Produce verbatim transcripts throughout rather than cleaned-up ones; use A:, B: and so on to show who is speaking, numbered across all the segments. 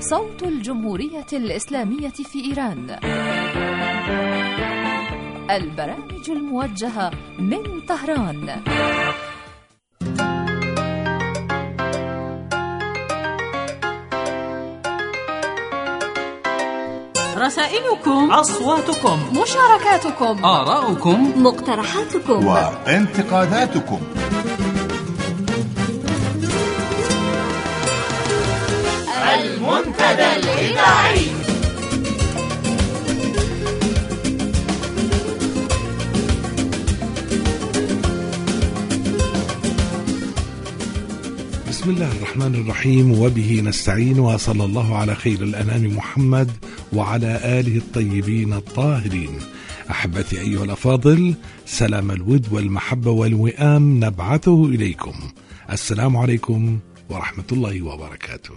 A: صوت الجمهورية الإسلامية في إيران. البرامج الموجهة من طهران.
B: رسائلكم،
C: أصواتكم،
A: مشاركاتكم،
C: آراؤكم،
B: مقترحاتكم
D: وانتقاداتكم.
E: المنتدى الإذاعي.
F: بسم الله الرحمن الرحيم، وبه نستعين، وصلى الله على خير الأنام محمد وعلى آله الطيبين الطاهرين. أحبتي أيها الأفاضل، سلام الود والمحبة والوئام نبعثه إليكم. السلام عليكم ورحمة الله وبركاته.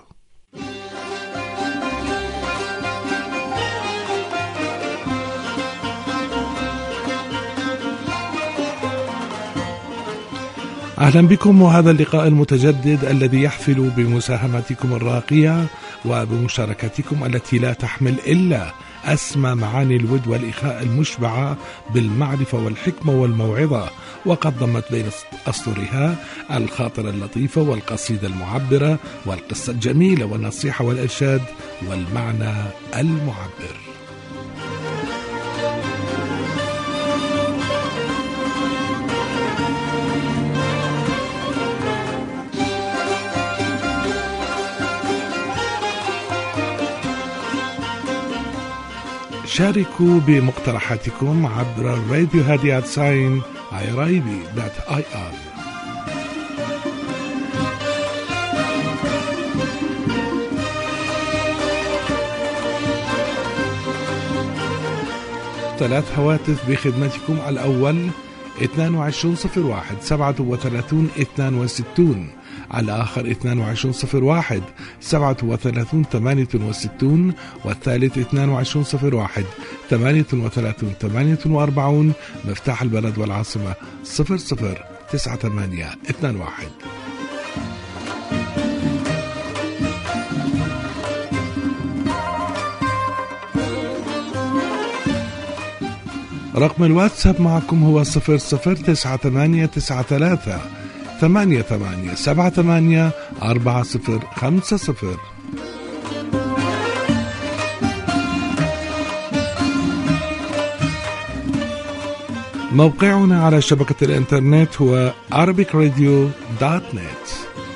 F: أهلا بكم، وهذا اللقاء المتجدد الذي يحفل بمساهمتكم الراقية وبمشاركتكم التي لا تحمل إلا أسمى معاني الود والإخاء المشبعة بالمعرفة والحكمة والموعظة، وقد ضمت بين أسطرها الخاطرة اللطيفة والقصيدة المعبرة والقصة الجميلة والنصيحة والإرشاد والمعنى المعبر. شاركوا بمقترحاتكم عبر الراديو هادي ساين ايرايبي دوت اي ار. ثلاث هواتف بخدمتكم. الأول اثنين وعشرين صفر واحد سبعة وثلاثين اثنين وستين، الآخر اثنين وعشرين صفر واحد سبعة وثلاثين ثمانية وستين، والثالث اثنين وعشرين صفر واحد ثمانية وثلاثين ثمانية وأربعين. مفتاح البلد والعاصمة صفر صفر تسعة ثمانية اثنين واحد. رقم الواتساب معكم هو صفر صفر تسعة ثمانية تسعة ثلاثة ثمانية ثمانية سبعة ثمانية أربعة صفر خمسة صفر. موقعنا على شبكة الإنترنت هو arabic radio dot net.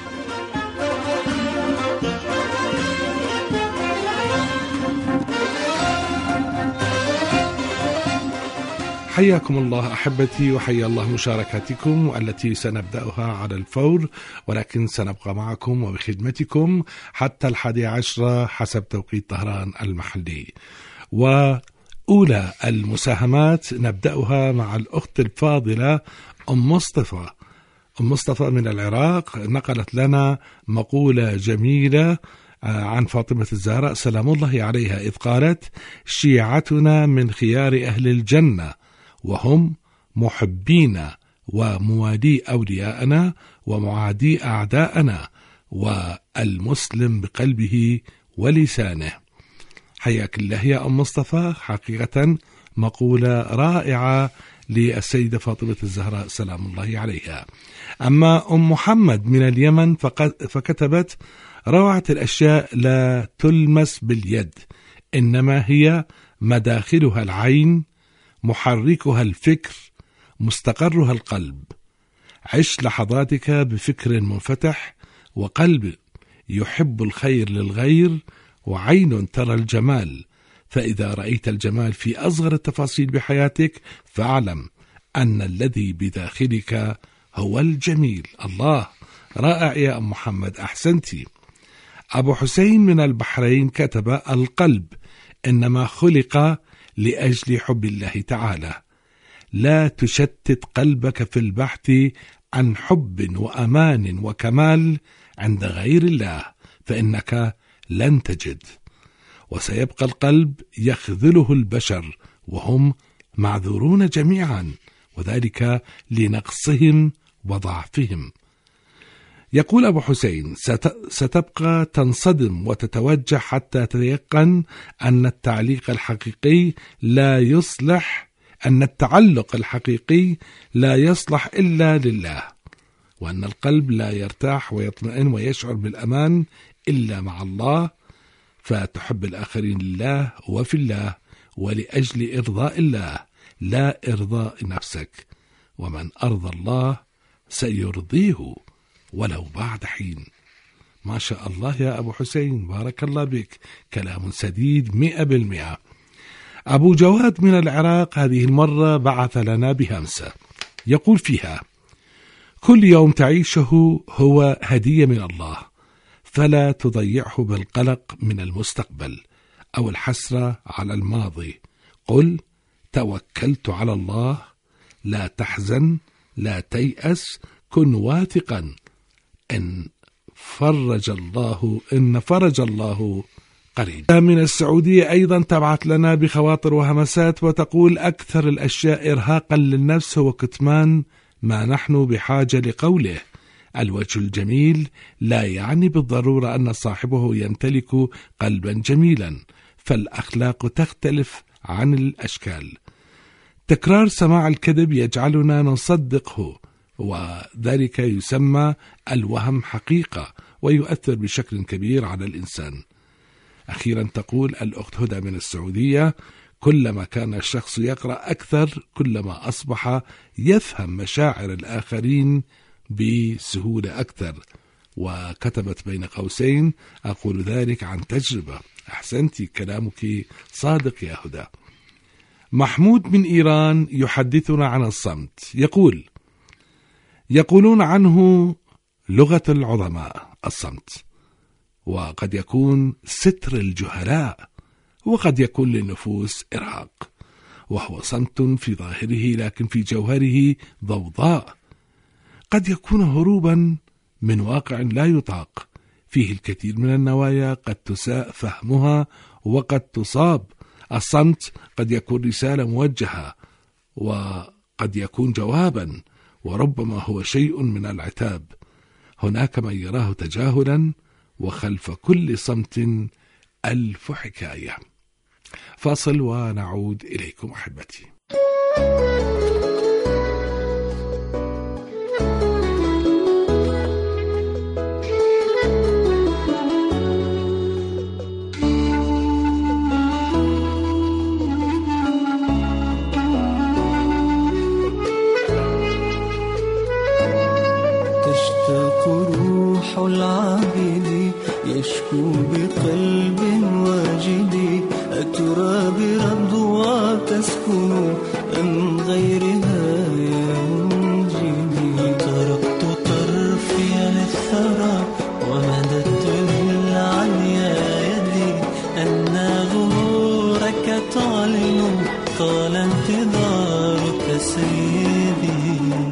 F: حياكم الله أحبتي، وحيا الله مشاركاتكم التي سنبدأها على الفور، ولكن سنبقى معكم وبخدمتكم حتى الحادي عشرة حسب توقيت طهران المحلي. وأولى المساهمات نبدأها مع الأخت الفاضلة أم مصطفى. أم مصطفى من العراق نقلت لنا مقولة جميلة عن فاطمة الزهراء سلام الله عليها، إذ قالت: شيعتنا من خيار أهل الجنة، وهم محبين وموالي أولياءنا ومعادي أعداءنا، والمسلم بقلبه ولسانه. حياك الله يا أم مصطفى، حقيقة مقولة رائعة للسيدة فاطمة الزهراء سلام الله عليها. أما أم محمد من اليمن فكتبت: روعة الأشياء لا تلمس باليد، إنما هي مداخلها العين، محركها الفكر، مستقرها القلب. عش لحظاتك بفكر منفتح، وقلب يحب الخير للغير، وعين ترى الجمال. فإذا رأيت الجمال في أصغر التفاصيل بحياتك فاعلم أن الذي بداخلك هو الجميل. الله، رائع يا أم محمد، أحسنتي. أبو حسين من البحرين كتب: القلب إنما خلق لأجل حب الله تعالى، لا تشتت قلبك في البحث عن حب وأمان وكمال عند غير الله، فإنك لن تجد، وسيبقى القلب يخذله البشر وهم معذورون جميعا، وذلك لنقصهم وضعفهم. يقول أبو حسين: ستبقى تنصدم وتتوجع حتى تتيقن أن التعليق الحقيقي لا يصلح أن التعلق الحقيقي لا يصلح إلا لله، وأن القلب لا يرتاح ويطمئن ويشعر بالأمان إلا مع الله، فتحب الآخرين لله وفي الله ولأجل إرضاء الله لا إرضاء نفسك، ومن أرضى الله سيرضيه ولو بعد حين. ما شاء الله يا أبو حسين، بارك الله بك، كلام سديد مئة بالمئة. أبو جواد من العراق هذه المرة بعث لنا بهمسة يقول فيها: كل يوم تعيشه هو هدية من الله، فلا تضيعه بالقلق من المستقبل أو الحسرة على الماضي. قل توكلت على الله، لا تحزن، لا تيأس، كن واثقا إن فرج الله إن فرج الله قريب. من السعودية أيضا تبعت لنا بخواطر وهمسات وتقول: أكثر الأشياء إرهاقا للنفس هو كتمان ما نحن بحاجة لقوله. الوجه الجميل لا يعني بالضرورة أن صاحبه يمتلك قلبا جميلا، فالأخلاق تختلف عن الأشكال. تكرار سماع الكذب يجعلنا نصدقه، وذلك يسمى الوهم حقيقة ويؤثر بشكل كبير على الإنسان. أخيرا تقول الأخت هدى من السعودية: كلما كان الشخص يقرأ أكثر كلما أصبح يفهم مشاعر الآخرين بسهولة أكثر. وكتبت بين قوسين: أقول ذلك عن تجربة. أحسنتي، كلامك صادق يا هدى. محمود من إيران يحدثنا عن الصمت، يقول: يقولون عنه لغة العظماء الصمت، وقد يكون ستر الجهلاء، وقد يكون للنفوس إرهاق، وهو صمت في ظاهره لكن في جوهره ضوضاء. قد يكون هروبا من واقع لا يطاق، فيه الكثير من النوايا قد تساء فهمها وقد تصاب. الصمت قد يكون رسالة موجهة، وقد يكون جوابا، وربما هو شيء من العتاب. هناك من يراه تجاهلا، وخلف كل صمت ألف حكاية. فاصل ونعود إليكم أحبتي.
C: تشتاق روح العابد يشكو بقلب واجد، أترى برضوى تسكن أم غيرها ينجلي. طرقت طرفي للثرى ومددت للعليا يدي، أن غرورك تعلن طال انتظارك سيدي.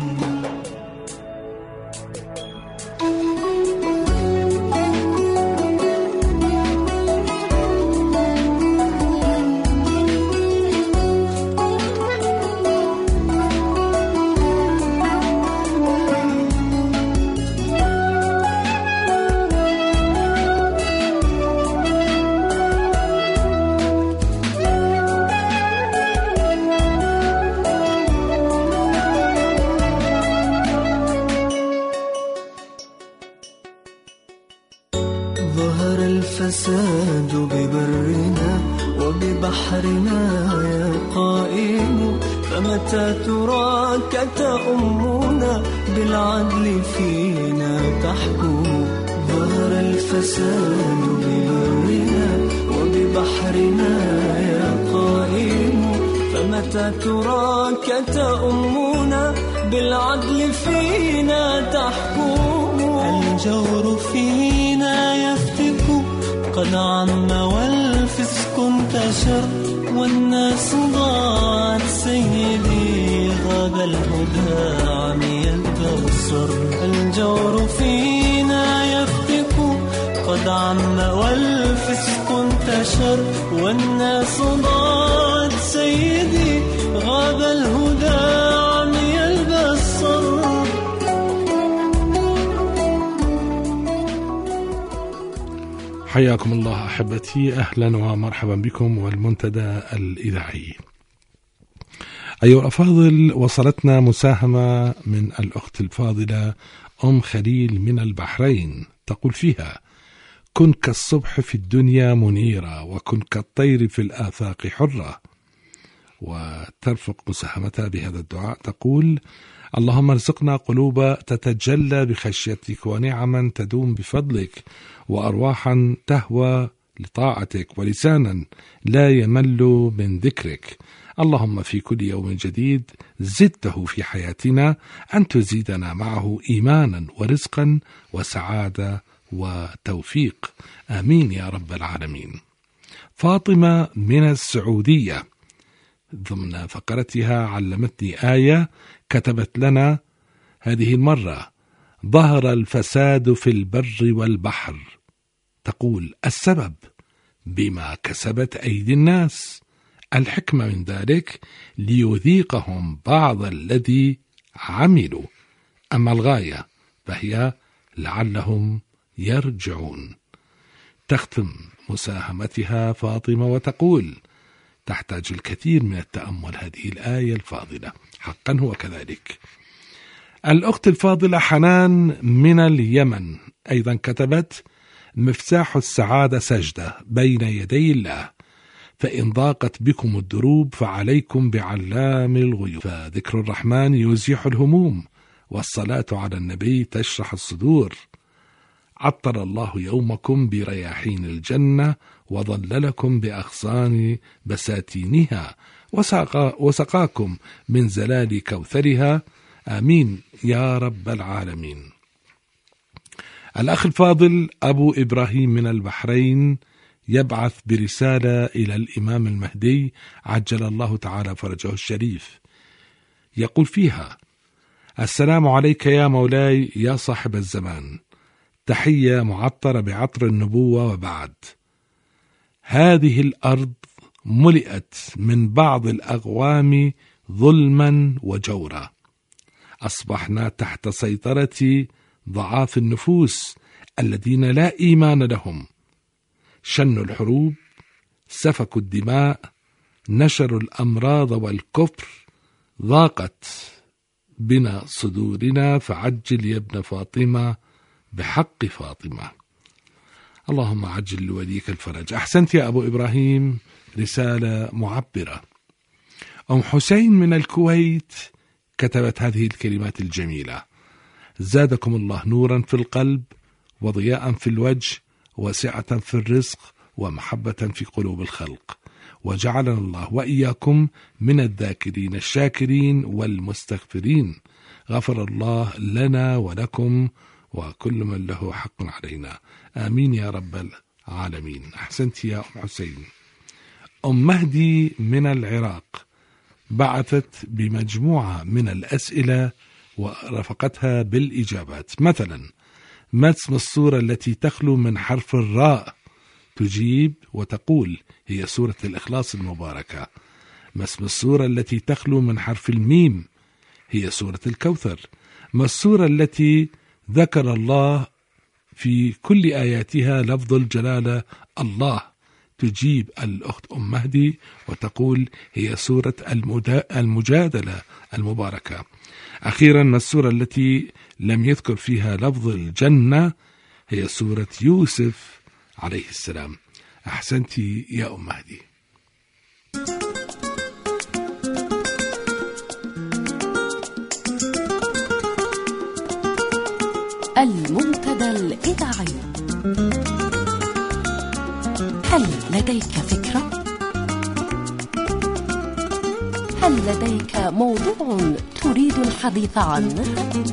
C: ظهر الفساد ببرنا وببحرنا يا قائم، فمتى تراك تأمنا بالعدل فينا تحكم. ظهر الفساد ببرنا وببحرنا يا قائم، فمتى تراك تأمنا بالعدل فينا تحكم. الجور فينا يفتك قد عم والفسق انتشر، والناس ضاعت سيدي غاب الهدى عمي البصر. الجور فينا يفتك قد عم والفسق انتشر، والناس ضاعت سيدي غاب الهدى عمي البصر.
F: حياكم الله أحبتي، أهلا ومرحبا بكم والمنتدى الإذاعي. أيها الأفاضل، وصلتنا مساهمة من الأخت الفاضلة أم خليل من البحرين، تقول فيها: كن كالصبح في الدنيا منيرة، وكن كالطير في الآفاق حرة. وترفق مساهمتها بهذا الدعاء تقول: اللهم ارزقنا قلوب تتجلى بخشيتك، ونعما تدوم بفضلك، وأرواحا تهوى لطاعتك، ولسانا لا يمل من ذكرك. اللهم في كل يوم جديد زدته في حياتنا أن تزيدنا معه إيمانا ورزقا وسعادة وتوفيق، آمين يا رب العالمين. فاطمة من السعودية ضمن فقرتها علمتني آية، كتبت لنا هذه المرة: ظهر الفساد في البر والبحر. تقول: السبب بما كسبت أيدي الناس، الحكمة من ذلك ليذيقهم بعض الذي عملوا، أما الغاية فهي لعلهم يرجعون. تختم مساهمتها فاطمة وتقول: تحتاج الكثير من التأمل هذه الآية الفاضلة، حقا هو كذلك. الأخت الفاضلة حنان من اليمن أيضا كتبت: مفتاح السعادة سجدة بين يدي الله، فإن ضاقت بكم الدروب فعليكم بعلام الغيوب، فذكر الرحمن يزيح الهموم، والصلاة على النبي تشرح الصدور. عطر الله يومكم برياحين الجنة، وظللكم بأغصان بساتينها، وسقا وسقاكم من زلال كوثرها، آمين يا رب العالمين. الأخ الفاضل أبو إبراهيم من البحرين يبعث برسالة إلى الإمام المهدي عجل الله تعالى فرجه الشريف، يقول فيها: السلام عليك يا مولاي يا صاحب الزمان، تحية معطرة بعطر النبوة، وبعد. هذه الأرض ملئت من بعض الأغوام ظلما وجورا، أصبحنا تحت سيطرة ضعاف النفوس الذين لا إيمان لهم، شنوا الحروب، سفكوا الدماء، نشروا الأمراض والكفر، ضاقت بنا صدورنا، فعجل يا ابن فاطمة بحق فاطمة. اللهم عجل لوليك الفرج. أحسنت يا أبو إبراهيم، رسالة معبرة. أم حسين من الكويت كتبت هذه الكلمات الجميلة: زادكم الله نورا في القلب، وضياء في الوجه، وسعة في الرزق، ومحبة في قلوب الخلق، وجعلنا الله وإياكم من الذاكرين الشاكرين والمستغفرين. غفر الله لنا ولكم وكل من له حق علينا، آمين يا رب العالمين. أحسنت يا أم حسين. أم مهدي من العراق بعثت بمجموعة من الأسئلة ورفقتها بالإجابات، مثلا: ما اسم السورة التي تخلو من حرف الراء؟ تجيب وتقول: هي سورة الإخلاص المباركة. ما اسم السورة التي تخلو من حرف الميم؟ هي سورة الكوثر. ما السورة التي ذكر الله في كل آياتها لفظ الجلالة الله؟ تجيب الأخت أم مهدي وتقول: هي سورة المجادلة المباركة. أخيرا، ما السورة التي لم يذكر فيها لفظ الجنة؟ هي سورة يوسف عليه السلام. أحسنت يا أم مهدي.
A: المنتدى الإذاعي. هل لديك فكرة؟ هل لديك موضوع تريد الحديث عنه؟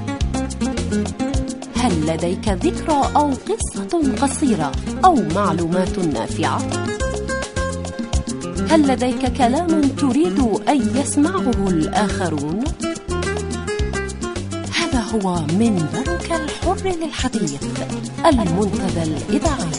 A: هل لديك ذكرى أو قصة قصيرة أو معلومات نافعة؟ هل لديك كلام تريد أن يسمعه الآخرون؟ هذا هو منبرك الحر للحديث، المنتدى الإذاعي.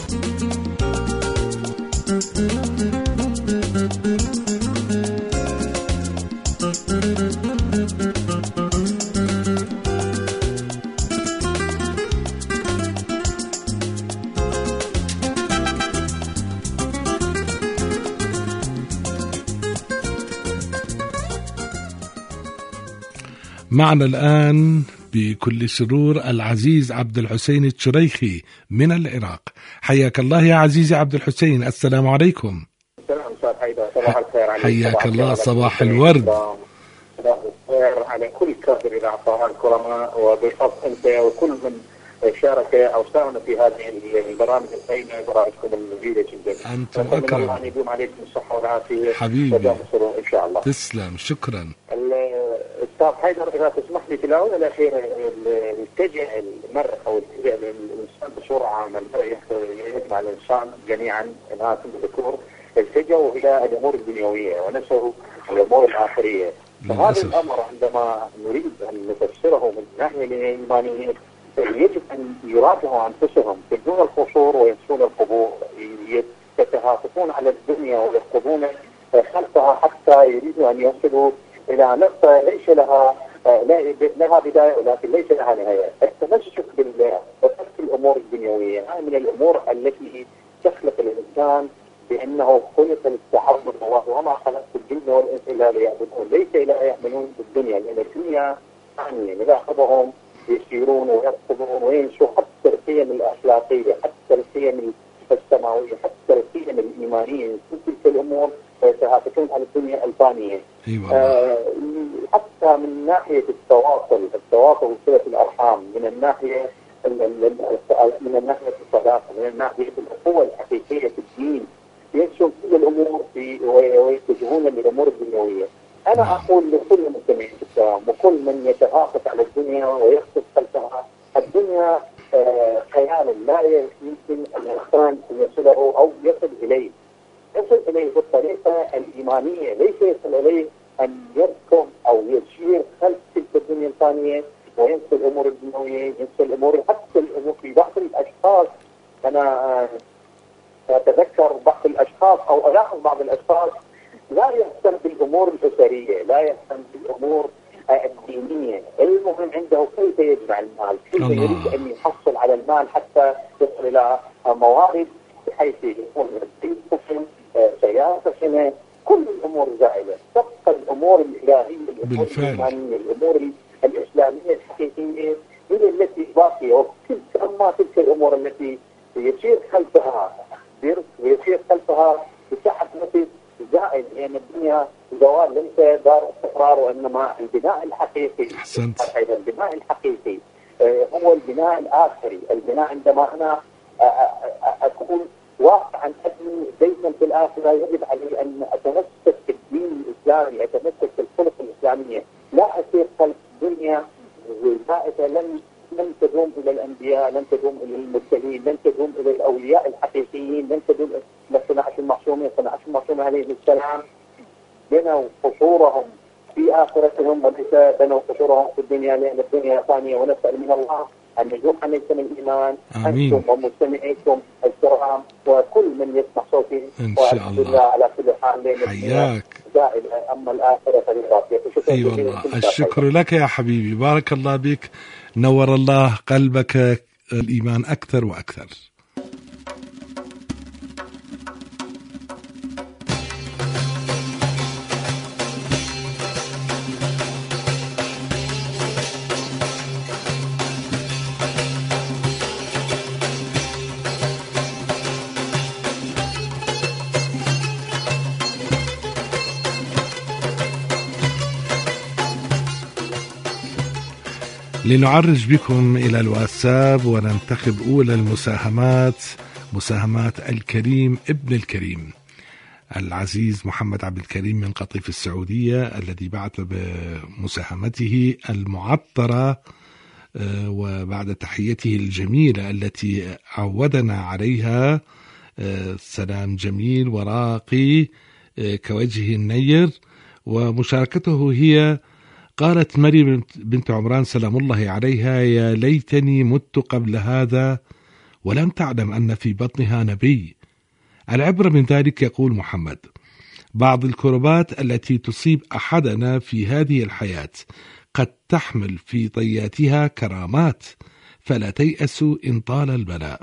F: معنا الآن بكل سرور العزيز عبد الحسين الشريخي من العراق. حياك الله يا عزيزي عبد الحسين، السلام عليكم.
E: السلام أستاذ حيدر، صباح الخير عليك.
F: حياك الله، صباح الورد.
E: صباح الخير على كل كادر الإعطاء الكرماء، وبخاصة أنت وكل من شارك أو ساهم في هذه البرامج القيمة، برامجكم المفيدة جدا.
F: أنتم أكرم.
E: الله يدوم عليكم الصحة والعافية
F: حبيبي.
E: ودام السرور إن شاء الله.
F: تسلم، شكرا.
E: أستاذ حيدر، إذا تسمح لي في الآونة الأخيرة التجأ المرء أو التجأ الإنسان بصورة عامة، يجمع الإنسان جميعا الناس الذكور التجأوا إلى الأمور الدنيوية ونسوا الأمور الآخرية. فهذا الأمر عندما نريد أن نفسره من الناحية الإيمانية يجب أن يراجعوا أنفسهم، يبنون القصور وينسون القبور، يتهافتون على الدنيا ويركضون خلفها حتى يريدوا أن يصلوا إلى نقطة ليس لها لها بداية ولكن ليس لها نهاية. التمسك بالله وترك الأمور الدنيوية هذه من الأمور التي تخلق الإنسان بأنه خلق للتعبد الله، وما خلقت الجن والإنس إلا ليعبدون، ليس إلا يعملون بالدنيا، لأن الدنيا ثانية نلاحظهم يسيرون ويركضون وينسوا حتى القيم الأخلاقية، حتى القيم السماوية، حتى القيم الإيمانية، كل تلك الأمور يتهافتون على الدنيا الفانية. آه حتى من ناحية التواصل، التواصل وصلة الأرحام، من الناحية من الناحية الصداقة، من الناحية الأخوة الحقيقية في الدين، ينسوا كل الأمور ويتجهون للأمور الدنيوية. أنا أقول لكل المستمعين في الكلام وكل من يتهافت على الدنيا ويخطف خلفها، الدنيا آه خيال لا يمكن أن الإنسان يصله أو يصل إليه. يصل إليه بالطريقة الإيمانية، ليس يصل إليه أن يركض أو يسير خلف تلك الدنيا الثانية وينسى الأمور الدنيوية، ينسى الأمور حتى الأمور. في بعض الأشخاص أنا أتذكر بعض الأشخاص أو ألاحظ بعض الأشخاص لا يهتم بالأمور الأسرية، لا يهتم بالأمور الدينية، المهم عنده كيف يجمع المال، كيف يريد أن يحصل على المال حتى يصل إلى موارد بحيث يكون طفل سيارة سنة، كل الأمور زائلة. تبقى الأمور الإلهية، الأمور الإيمانية، الأمور الإسلامية الحقيقية هي التي باقية، وتلك أما تلك الأمور التي يسير خلفها ويسير خلفها بصحة نفس زائد، لأن يعني الدنيا زوال ليس دار استقرار، وإنما البناء الحقيقي.
F: أحسنت.
E: البناء الحقيقي هو البناء الآخري. البناء عندما أنا أكون واقعا أبني بيتا في الآخرة، يجب علي أن أتمسك بالدين الإسلامي، أتمسك بالخلق الإسلامية، لا أسير خلف دنيا زائدة لن لن تدوم إلى الأنبياء، لن تدوم إلى المرسلين، لن تدوم إلى الأولياء الحقيقيين، لن تدوم إلى صناعة المعصومين. صناعة المعصومين عليه السلام بنوا قصورهم في آخرتهم وليس بنوا قصورهم في الدنيا، لأن الدنيا ثانية. ونسأل من الله أن يجوب عليكم الإيمان.
F: آمين.
E: أنتم ومستمعيكم الكرام وكل من يسمع صوتي
F: إن شاء الله.
E: على كل حال.
F: حياك.
E: أما الآخرة فللباقية.
F: أي والله، الشكر لك يا حبيبي، بارك الله بك، نور الله قلبك الإيمان أكثر وأكثر. لنعرج بكم إلى الواتساب وننتخب أولى المساهمات، مساهمات الكريم ابن الكريم العزيز محمد عبد الكريم من قطيف السعودية، الذي بعث بمساهمته المعطرة وبعد تحيته الجميلة التي عودنا عليها، سلام جميل وراقي كوجه النير. ومشاركته هي قالت مريم بنت عمران سلام الله عليها: يا ليتني مت قبل هذا ولم تعلم أن في بطنها نبي. العبرة من ذلك، يقول محمد، بعض الكربات التي تصيب أحدنا في هذه الحياة قد تحمل في طياتها كرامات، فلا تيأسوا إن طال البلاء.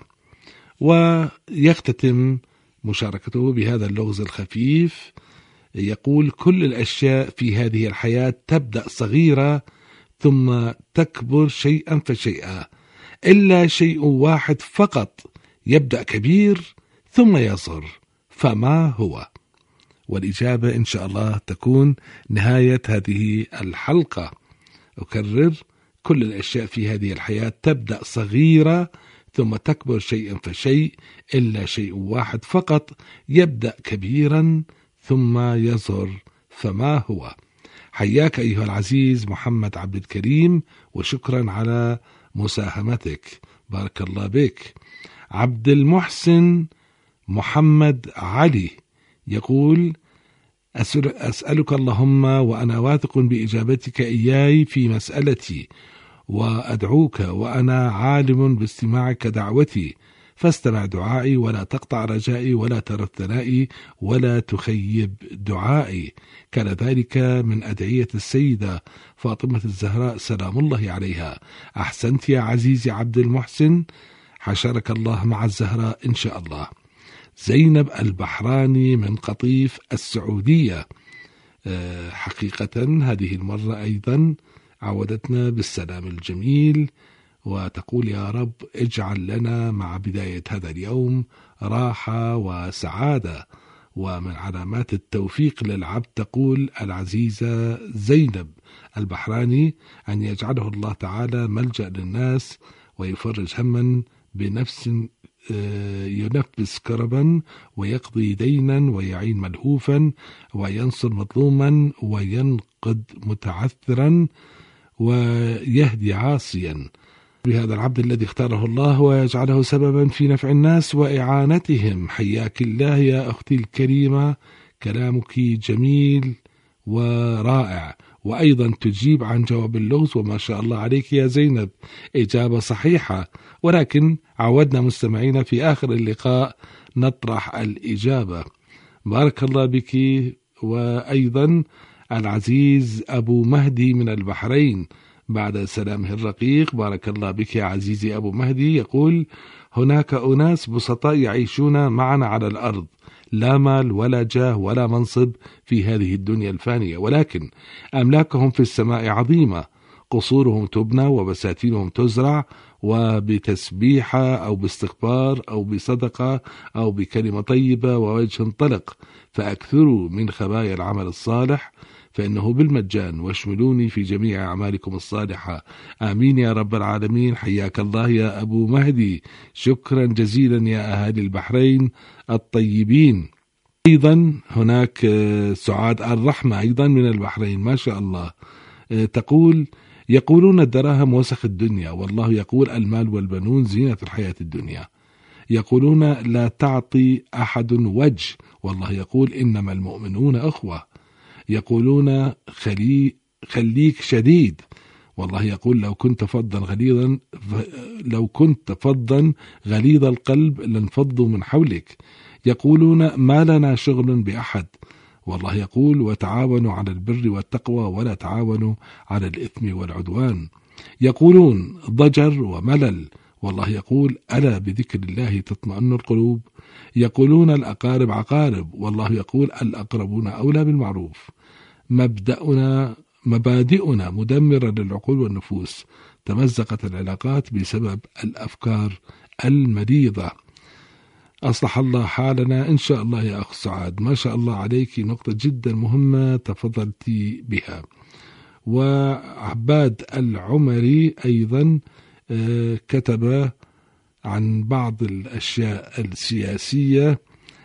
F: ويختتم مشاركته بهذا اللغز الخفيف، يقول: كل الأشياء في هذه الحياة تبدأ صغيرة ثم تكبر شيئا فشيئا، إلا شيء واحد فقط يبدأ كبير ثم يصغر، فما هو؟ والإجابة إن شاء الله تكون نهاية هذه الحلقة. أكرر: كل الأشياء في هذه الحياة تبدأ صغيرة ثم تكبر شيئا فشيء، إلا شيء واحد فقط يبدأ كبيرا ثم يصغر، فما هو؟ حياك أيها العزيز محمد عبد الكريم، وشكرا على مساهمتك، بارك الله بك. عبد المحسن محمد علي يقول: أسألك اللهم وأنا واثق بإجابتك إياي في مسألتي، وأدعوك وأنا عالم باستماعك دعوتي، فاستمع دعائي ولا تقطع رجائي ولا ترد ثنائي ولا تخيب دعائي. كان ذلك من أدعية السيدة فاطمة الزهراء سلام الله عليها. أحسنت يا عزيزي عبد المحسن، حشرك الله مع الزهراء إن شاء الله. زينب البحراني من قطيف السعودية، حقيقة هذه المرة أيضا عودتنا بالسلام الجميل، وتقول: يا رب اجعل لنا مع بداية هذا اليوم راحة وسعادة. ومن علامات التوفيق للعبد، تقول العزيزة زينب البحراني، أن يجعله الله تعالى ملجأ للناس ويفرج هما بنفس ينفس كربا ويقضي دينا ويعين ملهوفا وينصر مظلوما وينقذ متعثرا ويهدي عاصيا بهذا العبد الذي اختاره الله، ويجعله سببا في نفع الناس وإعانتهم. حياك الله يا أختي الكريمة، كلامك جميل ورائع، وأيضا تجيب عن جواب اللغز، وما شاء الله عليك يا زينب، إجابة صحيحة، ولكن عودنا مستمعينا في آخر اللقاء نطرح الإجابة. بارك الله بك. وأيضا العزيز أبو مهدي من البحرين، بعد سلامه الرقيق، بارك الله بك يا عزيزي أبو مهدي، يقول: هناك أناس بسطاء يعيشون معنا على الأرض، لا مال ولا جاه ولا منصب في هذه الدنيا الفانية، ولكن أملاكهم في السماء عظيمة، قصورهم تبنى وبساتينهم تزرع، وبتسبيحة أو باستغفار أو بصدقة أو بكلمة طيبة ووجه طلق، فأكثروا من خبايا العمل الصالح فإنه بالمجان، واشملوني في جميع أعمالكم الصالحة، آمين يا رب العالمين. حياك الله يا أبو مهدي، شكرا جزيلا يا أهالي البحرين الطيبين. أيضا هناك سعاد الرحمة أيضا من البحرين، ما شاء الله، تقول: يقولون الدراهم وسخ الدنيا، والله يقول: المال والبنون زينة الحياة الدنيا. يقولون لا تعطي أحد وجه، والله يقول: إنما المؤمنون أخوة. يقولون خلي خليك شديد، والله يقول: لو كنت فظا غليظا لو كنت فظا غليظ القلب لانفضوا من حولك. يقولون ما لنا شغل بأحد، والله يقول: وتعاونوا على البر والتقوى ولا تعاونوا على الإثم والعدوان. يقولون ضجر وملل، والله يقول: ألا بذكر الله تطمئن القلوب. يقولون الأقارب عقارب، والله يقول: الأقربون أولى بالمعروف. مبدأنا مبادئنا مدمرة للعقول والنفوس، تمزقت العلاقات بسبب الأفكار المريضة. أصلح الله حالنا إن شاء الله يا أخ سعاد، ما شاء الله عليك، نقطة جدا مهمة تفضلتي بها. وعباد العمري أيضا كتب عن بعض الأشياء السياسية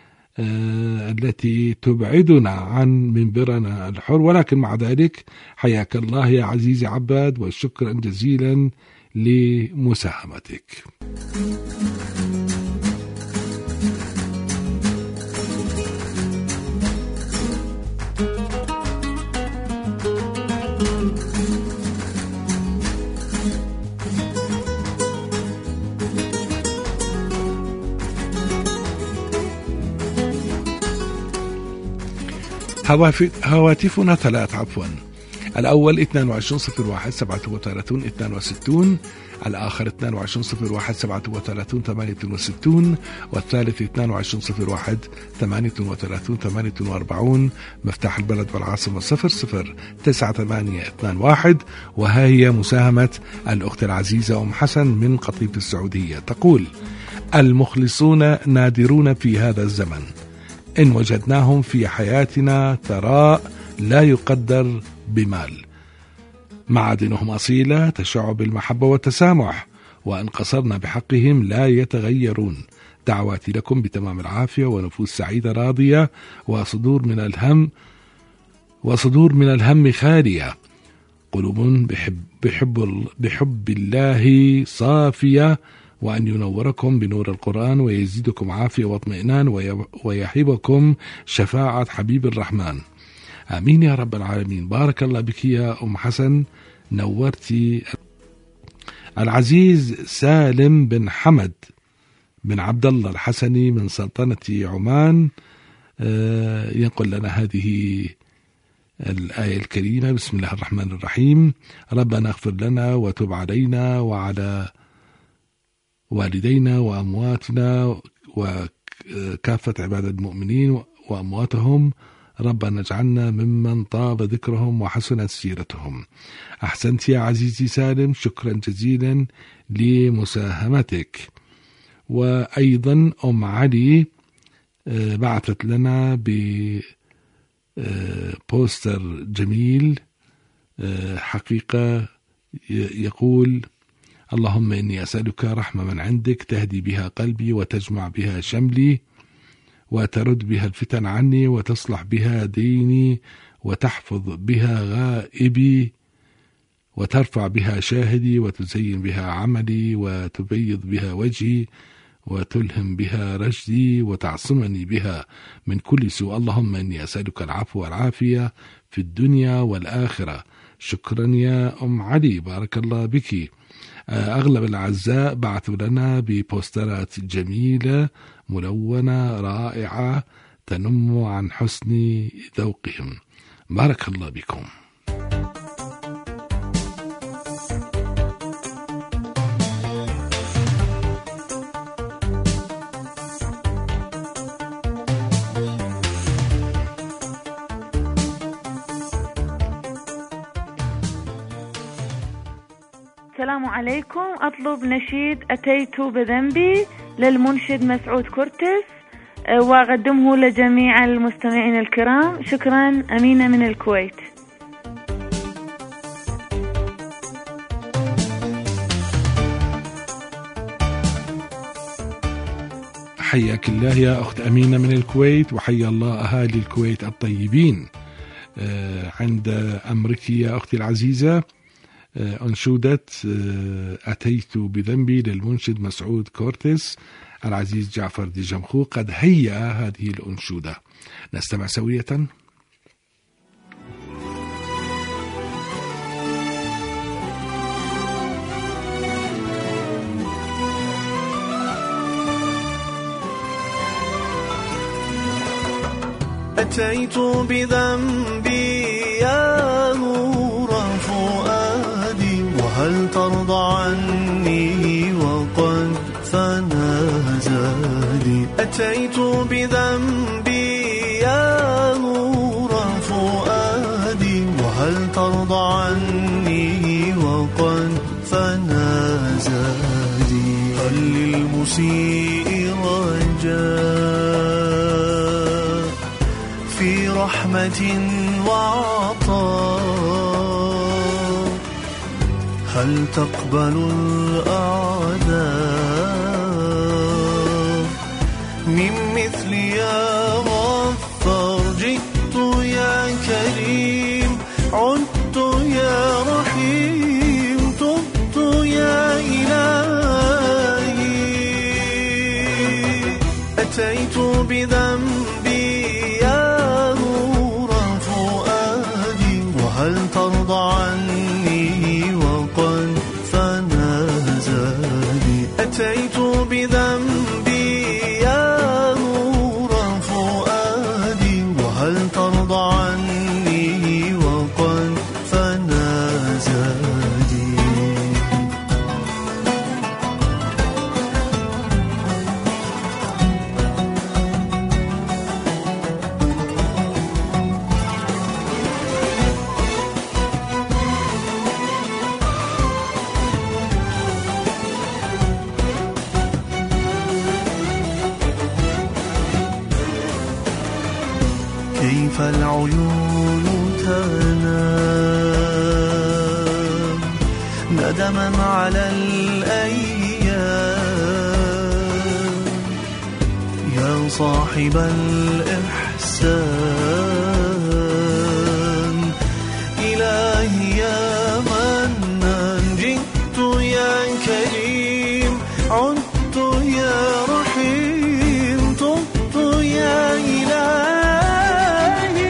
F: التي تبعدنا عن منبرنا الحر، ولكن مع ذلك حياك الله يا عزيزي عباد، وشكرا جزيلا لمساهمتك. هواتفنا ثلاث عفوا. الأول اثنين وعشرين صفر واحد سبعة وثلاثين اثنين وستين، الآخر اثنين وعشرين صفر واحد سبعة وثلاثين ثمانية وستين، والثالث اثنين وعشرين صفر واحد ثمانية وثلاثين ثمانية وأربعين. مفتاح البلد والعاصمة صفر صفر تسعة ثمانية اثنين واحد. وها هي مساهمة الأخت العزيزة أم حسن من قطيف السعودية، تقول: المخلصون نادرون في هذا الزمن، إن وجدناهم في حياتنا ثراء لا يقدر بمال، معادنهم أصيلة تشع بالمحبة والتسامح، وإن قصرنا بحقهم لا يتغيرون. دعواتي لكم بتمام العافية ونفوس سعيدة راضية، وصدور من الهم وصدور من الهم خالية، قلوب بحب, بحب, بحب الله صافية، وأن ينوركم بنور القرآن ويزيدكم عافية واطمئنان ويحبكم شفاعة حبيب الرحمن. آمين يا رب العالمين. بارك الله بك يا أم حسن، نورتي. العزيز سالم بن حمد بن عبد الله الحسني من سلطنة عمان ينقل لنا هذه الآية الكريمة: بسم الله الرحمن الرحيم. ربنا اغفر لنا وتب علينا وعلى والدينا وأمواتنا وكافة عباد المؤمنين وأمواتهم، ربنا اجعلنا ممن طاب ذكرهم وحسنت سيرتهم. أحسنت يا عزيزي سالم، شكرا جزيلا لمساهمتك. وأيضا أم علي بعثت لنا ببوستر جميل حقيقة، يقول: اللهم إني أسألك رحمة من عندك تهدي بها قلبي وتجمع بها شملي وترد بها الفتن عني وتصلح بها ديني وتحفظ بها غائبي وترفع بها شاهدي وتزين بها عملي وتبيض بها وجهي وتلهم بها رشدي وتعصمني بها من كل سوء. اللهم إني أسألك العفو والعافية في الدنيا والآخرة. شكرا يا أم علي، بارك الله بك. أغلب الأعزاء بعثوا لنا ببوسترات جميلة ملونة رائعة تنم عن حسن ذوقهم، بارك الله بكم.
G: السلام عليكم. أطلب نشيد أتيت بذنبي للمنشد مسعود كورتس وأقدمه لجميع المستمعين الكرام. شكرا. أمينة من الكويت.
F: حياك الله يا أخت أمينة من الكويت، وحيا الله أهالي الكويت الطيبين. عند أمرك يا أختي العزيزة أنشودة أتيت بذنبي للمنشد مسعود كورتس. العزيز جعفر دي جمخو قد هيأ هذه الأنشودة، نستمع سوية.
C: أتيت بذنبي يا نور فؤادي، وهل ترضى عني وقد فنى زادي. أتيت بذنبي يا نور فؤادي، وهل ترضى عني وقد فنى زادي. هل للمسيء رجاء في رحمة وعطاء؟ هل تقبل الأعداء من مثل يا غفار؟ جئت يا كريم، عدت يا رحيم، تبت يا إلهي. أتيت بذنبي يا نور فؤادي، وهل ترضى عني وقد فنى زادي. أتيت بذنبي يا نور فالعيون تنام ندما على الأيام يا صاحب الإحسان. إلهي يا منان جئت يا كريم عدت يا رحيم تبت يا إلهي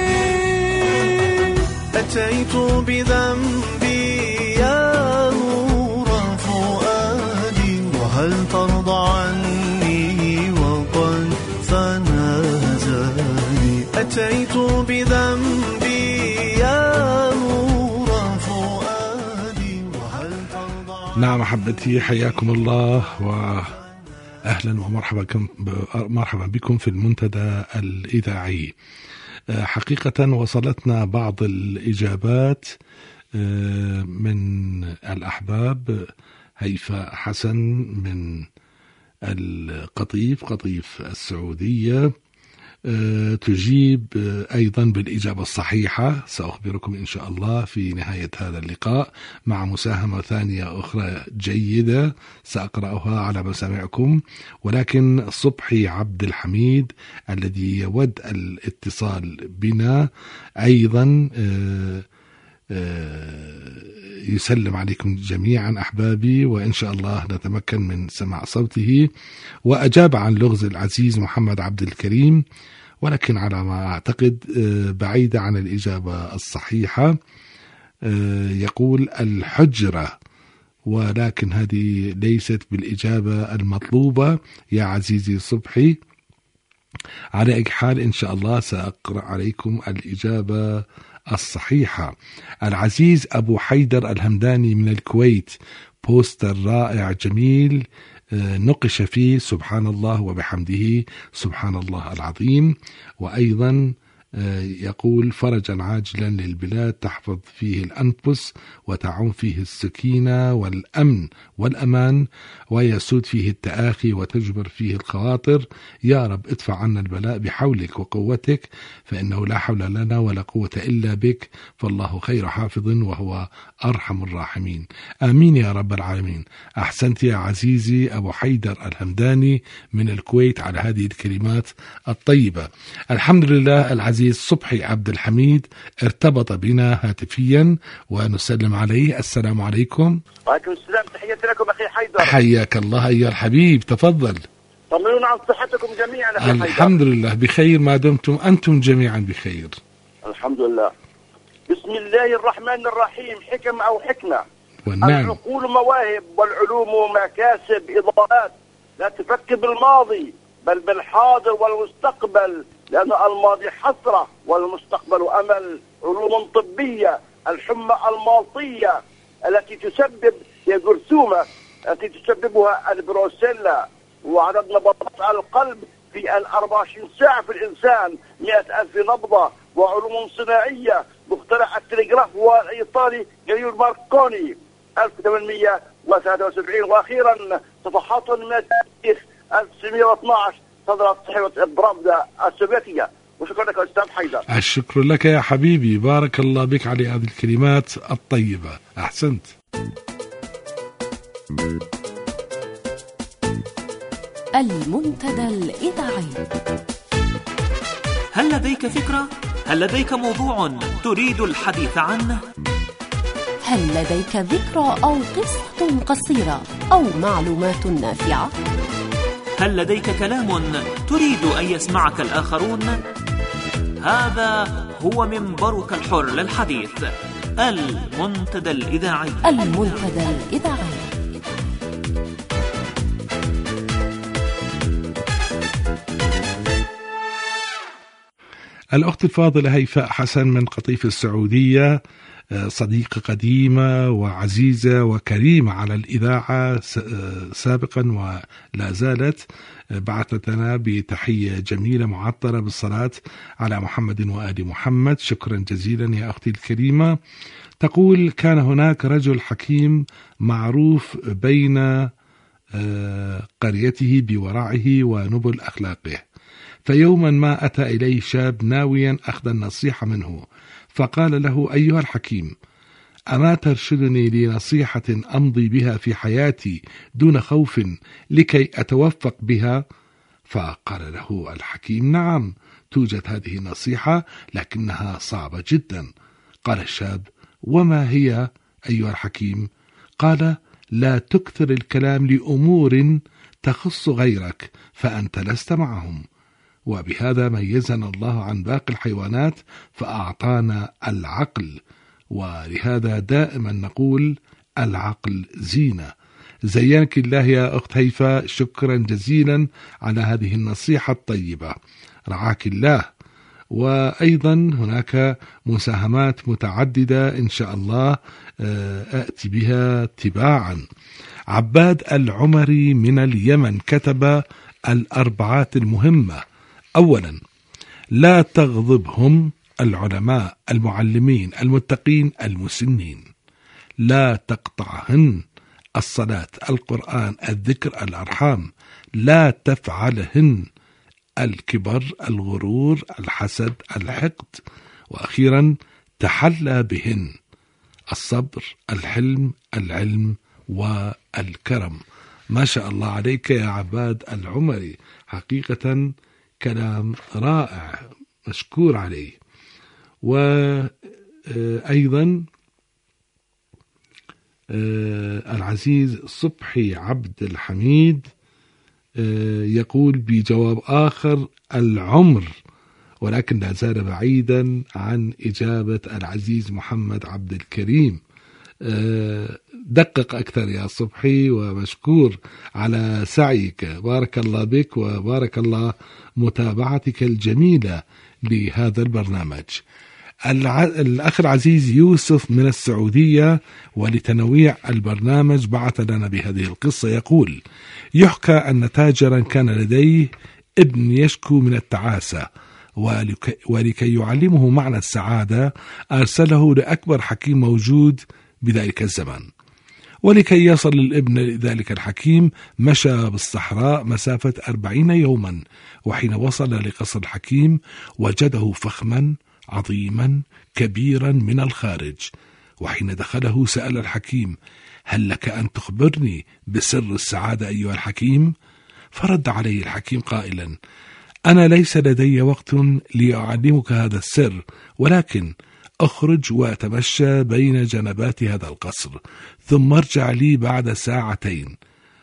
C: أتيت بذنبي يا نور فؤادي وهل ترضى عني وقد فنى زادي أتيت بذنبي يا نور فؤادي وهل ترضى.
F: نعم أحبتي، حياكم الله وأهلا ومرحبا مرحبا بكم في المنتدى الإذاعي. حقيقة وصلتنا بعض الإجابات من الأحباب. هيفاء حسن من القطيف قطيف السعودية تجيب أيضا بالإجابة الصحيحة، سأخبركم إن شاء الله في نهاية هذا اللقاء مع مساهمة ثانية أخرى جيدة سأقرأها على مسامعكم. ولكن صبحي عبد الحميد الذي يود الاتصال بنا أيضا يسلم عليكم جميعا أحبابي، وإن شاء الله نتمكن من سماع صوته. وأجاب عن لغز العزيز محمد عبد الكريم، ولكن على ما أعتقد بعيدة عن الإجابة الصحيحة. يقول الحجرة، ولكن هذه ليست بالإجابة المطلوبة يا عزيزي صبحي. على أي حال إن شاء الله سأقرأ عليكم الإجابة الصحيحة. العزيز أبو حيدر الهمداني من الكويت، بوستر رائع جميل نقش فيه سبحان الله وبحمده سبحان الله العظيم. وأيضا يقول فرجا عاجلا للبلاد تحفظ فيه الأنفس وتعم فيه السكينة والأمن والأمان ويسود فيه التآخي وتجبر فيه الخواطر. يا رب ادفع عنا البلاء بحولك وقوتك، فإنه لا حول لنا ولا قوة إلا بك، فالله خير حافظ وهو أرحم الراحمين. آمين يا رب العالمين. أحسنت يا عزيزي أبو حيدر الهمداني من الكويت على هذه الكلمات الطيبة. الحمد لله العزيز صبحي عبد الحميد ارتبط بنا هاتفيا ونسلم عليه. السلام عليكم.
E: وعليكم السلام، تحياتي لكم أخي حيدر.
F: حياك الله أيها الحبيب، تفضل.
E: طمنونا عن صحتكم جميعا أخي حيدر.
F: الحمد لله بخير ما دمتم أنتم جميعا بخير.
E: الحمد لله. بسم الله الرحمن الرحيم. حكم أو حكمة.
F: والنعم.
E: العقول مواهب والعلوم مكاسب إضاءات لا تفكر بالماضي بل بالحاضر والمستقبل، لأن الماضي حسرة والمستقبل أمل. علوم طبية، الحمى المالطية التي تسبب هي جرثومة التي تسببها البروسيلا، وعدد نبضات القلب في الأربع وعشرين ساعة في الإنسان مئة ألف نبضة. وعلوم صناعية، مخترع التلغراف والإيطالي جاليليو ماركوني ألف وثمانمئة وثلاثة وسبعين. وأخيرا صفحات من التاريخ ألف وتسعمئة واثني عشر صدرت صحيفة برافدا السوفيتية. وشكرا لك أستاذ حيدر.
F: الشكر لك يا حبيبي، بارك الله بك على هذه الكلمات الطيبة، أحسنت.
A: المنتدى الإذاعي.
B: هل لديك فكرة؟ هل لديك موضوع تريد الحديث عنه؟
A: هل لديك ذكرى أو قصة قصيرة أو معلومات نافعة؟
B: هل لديك كلام تريد أن يسمعك الآخرون؟ هذا هو منبرك الحر للحديث، المنتدى الإذاعي.
A: المنتدى الإذاعي.
F: الأخت الفاضلة هيفاء حسن من قطيف السعودية، صديقة قديمة وعزيزة وكريمة على الإذاعة سابقا ولا زالت، بعثت لنا بتحية جميلة معطرة بالصلاة على محمد وآل محمد. شكرا جزيلا يا أختي الكريمة. تقول كان هناك رجل حكيم معروف بين قريته بورعه ونبل أخلاقه، فيوما ما أتى إليه شاب ناويا أخذ النصيحة منه، فقال له: أيها الحكيم، أما ترشدني لنصيحة أمضي بها في حياتي دون خوف لكي أتوفق بها؟ فقال له الحكيم: نعم، توجد هذه النصيحة لكنها صعبة جدا. قال الشاب: وما هي أيها الحكيم؟ قال: لا تكثر الكلام لأمور تخص غيرك فأنت لست معهم. وبهذا ميزنا الله عن باقي الحيوانات فأعطانا العقل، ولهذا دائما نقول العقل زينة. زينك الله يا أخت هيفاء، شكرا جزيلا على هذه النصيحة الطيبة، رعاك الله. وأيضا هناك مساهمات متعددة إن شاء الله أأتي بها تباعا. عباد العمري من اليمن كتب الأربعات المهمة. أولا: لا تغضبهم، العلماء، المعلمين، المتقين، المسنين. لا تقطعهن، الصلاة، القرآن، الذكر، الأرحام. لا تفعلهن، الكبر، الغرور، الحسد، الحقد. وأخيرا: تحلى بهن، الصبر، الحلم، العلم، والكرم. ما شاء الله عليك يا عباد العمري، حقيقة كلام رائع مشكور عليه. وأيضا العزيز صبحي عبد الحميد يقول بجواب آخر: العمر، ولكن لا زال بعيدا عن إجابة العزيز محمد عبد الكريم. دقق أكثر يا صبحي، ومشكور على سعيك، بارك الله بك وبارك الله متابعتك الجميلة لهذا البرنامج. الأخ العزيز يوسف من السعودية، ولتنويع البرنامج بعث لنا بهذه القصة. يقول: يحكى أن تاجرا كان لديه ابن يشكو من التعاسة، ولكي يعلمه معنى السعادة أرسله لأكبر حكيم موجود بذلك الزمن. ولكي يصل الابن لذلك الحكيم مشى بالصحراء مسافة أربعين يوما، وحين وصل لقصر الحكيم وجده فخما عظيما كبيرا من الخارج. وحين دخله سأل الحكيم: هل لك أن تخبرني بسر السعادة أيها الحكيم؟ فرد عليه الحكيم قائلا: أنا ليس لدي وقت لأعلمك هذا السر، ولكن أخرج وأتمشى بين جنبات هذا القصر، ثم ارجع لي بعد ساعتين.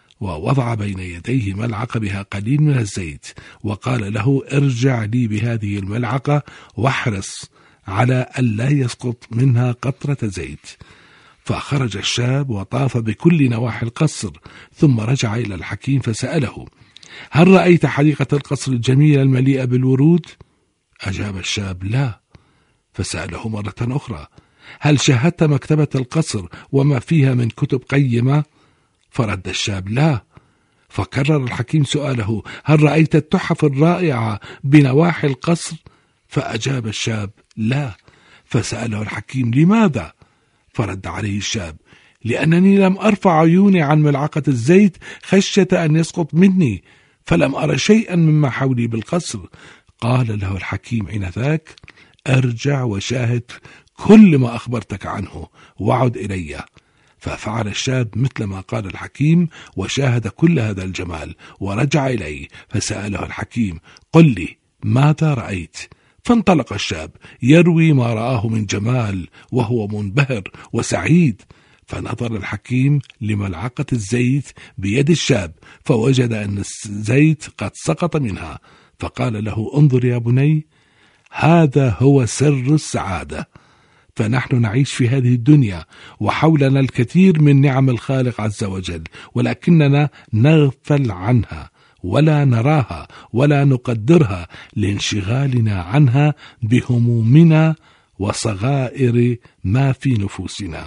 F: ووضع بين يديه ملعقة بها قليل من الزيت، وقال له: ارجع لي بهذه الملعقة واحرص على ألا يسقط منها قطرة زيت. فخرج الشاب وطاف بكل نواحي القصر، ثم رجع إلى الحكيم فسأله: هل رأيت حديقة القصر الجميلة المليئة بالورود؟ أجاب الشاب: لا. فسأله مرة أخرى: هل شاهدت مكتبة القصر وما فيها من كتب قيمة؟ فرد الشاب: لا. فكرر الحكيم سؤاله: هل رأيت التحف الرائعة بنواحي القصر؟ فأجاب الشاب: لا. فسأله الحكيم: لماذا؟ فرد عليه الشاب: لأنني لم أرفع عيوني عن ملعقة الزيت خشية أن يسقط مني، فلم أرى شيئا مما حولي بالقصر. قال له الحكيم حينذاك: أرجع وشاهد كل ما أخبرتك عنه وعد إلي. ففعل الشاب مثل ما قال الحكيم، وشاهد كل هذا الجمال ورجع إليه. فسأله الحكيم: قل لي ماذا رأيت؟ فانطلق الشاب يروي ما رآه من جمال وهو منبهر وسعيد. فنظر الحكيم لملعقة الزيت بيد الشاب، فوجد أن الزيت قد سقط منها، فقال له: انظر يا بني، هذا هو سر السعادة. فنحن نعيش في هذه الدنيا وحولنا الكثير من نعم الخالق عز وجل، ولكننا نغفل عنها ولا نراها ولا نقدرها لانشغالنا عنها بهمومنا وصغائر ما في نفوسنا.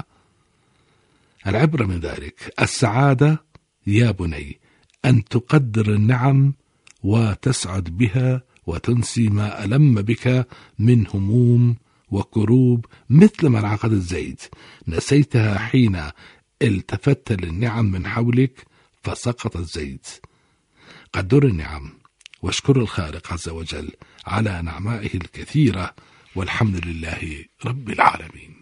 F: العبرة من ذلك السعادة يا بني أن تقدر النعم وتسعد بها وتنسي ما ألم بك من هموم وكروب، مثل ملعقة الزيت نسيتها حين التفت للنعم من حولك فسقط الزيت. قدر النعم واشكروا الخالق عز وجل على نعمائه الكثيرة، والحمد لله رب العالمين.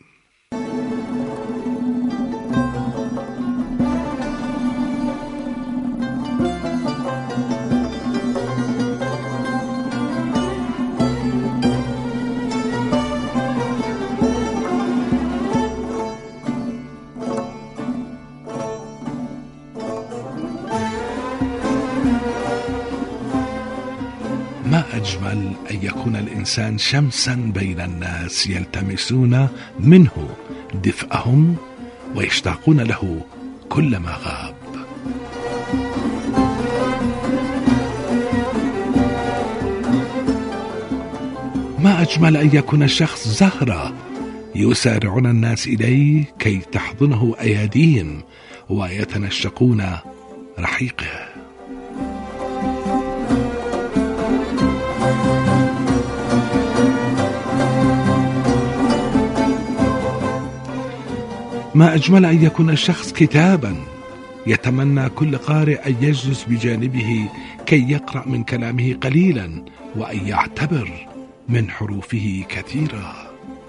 F: ما أجمل أن يكون الإنسان شمسا بين الناس يلتمسون منه دفئهم ويشتاقون له كلما غاب. ما أجمل أن يكون الشخص زهرة يسارعون الناس إليه كي تحضنه أياديهم ويتنشقون رحيقه. ما أجمل أن يكون الشخص كتابا يتمنى كل قارئ أن يجلس بجانبه كي يقرأ من كلامه قليلا وأن يعتبر من حروفه كثيرا.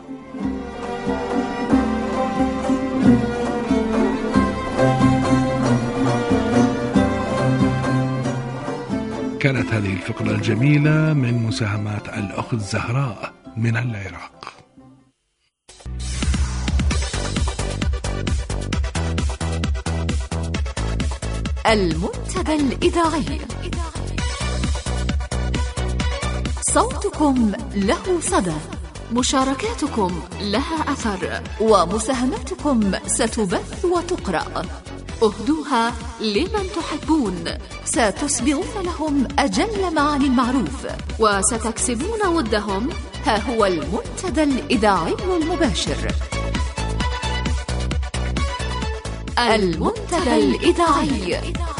F: كانت هذه الفقرة الجميلة من مساهمات الأخت زهراء من العراق.
H: المنتدى الإذاعي، صوتكم له صدى، مشاركاتكم لها أثر، ومساهماتكم ستبث وتقرأ. اهدوها لمن تحبون، ستسبغون لهم أجل معاني المعروف وستكسبون ودهم. ها هو المنتدى الإذاعي المباشر. المنتدى الإذاعي.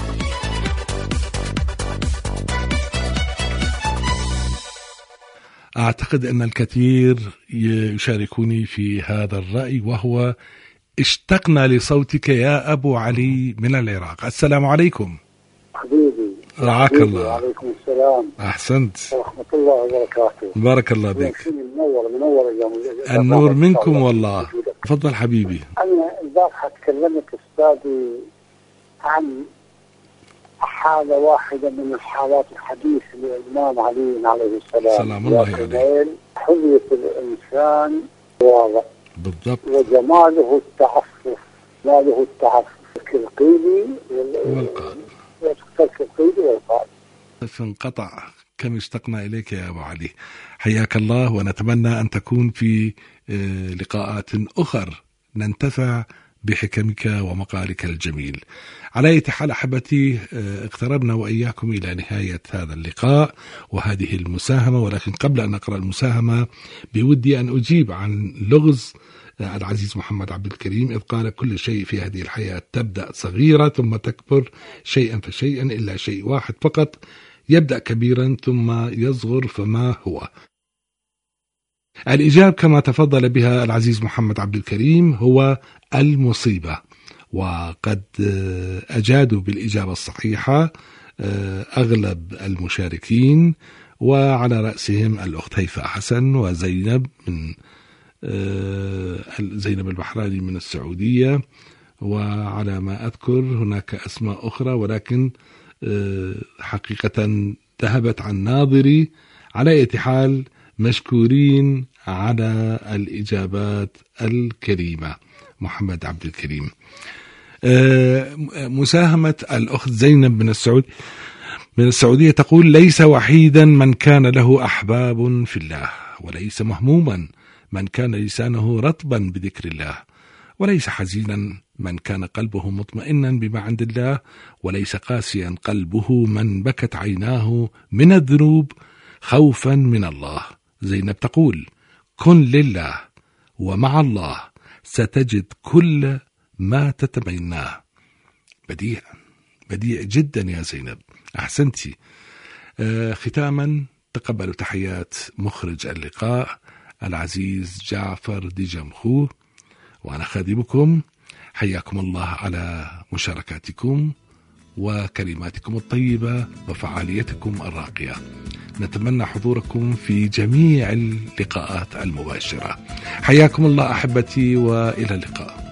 F: أعتقد أن الكثير يشاركوني في هذا الرأي، وهو اشتقنا لصوتك يا أبو علي من العراق. السلام عليكم
I: حبيبي.
F: رعاك الله.
I: وعليكم السلام.
F: أحسنت
I: ورحمة الله وبركاته.
F: بارك الله بك.
I: منور منور اليوم.
F: النور منكم والله. تفضل حبيبي.
I: أنا البارحة تكلمت أستاذي عن حالة واحدة من الحالات الحديث للإمام علي عليه السلام.
F: سلام الله عليه.
I: حلية الإنسان واضح
F: بالضبط،
I: وجماله التعفف، ماله التعفف القيلي
F: والقال
I: القيلي والقال.
F: فانقطع. كم اشتقنا إليك يا أبو علي. حياك الله، ونتمنى أن تكون في لقاءات أخر ننتفع بحكمك ومقالك الجميل. على أي حال أحبتي، اقتربنا وإياكم إلى نهاية هذا اللقاء وهذه المساهمة، ولكن قبل أن أقرأ المساهمة بودي أن أجيب عن لغز العزيز محمد عبد الكريم، إذ قال: كل شيء في هذه الحياة تبدأ صغيرة ثم تكبر شيئا فشيئا، إلا شيء واحد فقط يبدأ كبيرا ثم يصغر، فما هو؟ الإجابة كما تفضل بها العزيز محمد عبد الكريم هو المصيبة، وقد أجادوا بالإجابة الصحيحة أغلب المشاركين، وعلى رأسهم الأخت هيفاء حسن وزينب من زينب البحراني من السعودية، وعلى ما أذكر هناك أسماء أخرى ولكن حقيقة ذهبت عن ناظري. على أي حال مشكورين على الإجابات الكريمة. محمد عبد الكريم. مساهمة الأخت زينب من السعود من السعودية تقول: ليس وحيدا من كان له أحباب في الله، وليس مهموما من كان لسانه رطبا بذكر الله، وليس حزينا من كان قلبه مطمئنا بما عند الله، وليس قاسيا قلبه من بكت عيناه من الذنوب خوفا من الله. زينب تقول: كن لله ومع الله ستجد كل ما تتمناه. بديع بديع جدا يا زينب، أحسنتي. آه ختاما تقبلوا تحيات مخرج اللقاء العزيز جعفر ديجمخو، وأنا خادمكم. حياكم الله على مشاركاتكم، وكلماتكم الطيبة وفعاليتكم الراقية. نتمنى حضوركم في جميع اللقاءات المباشرة. حياكم الله أحبتي، وإلى اللقاء.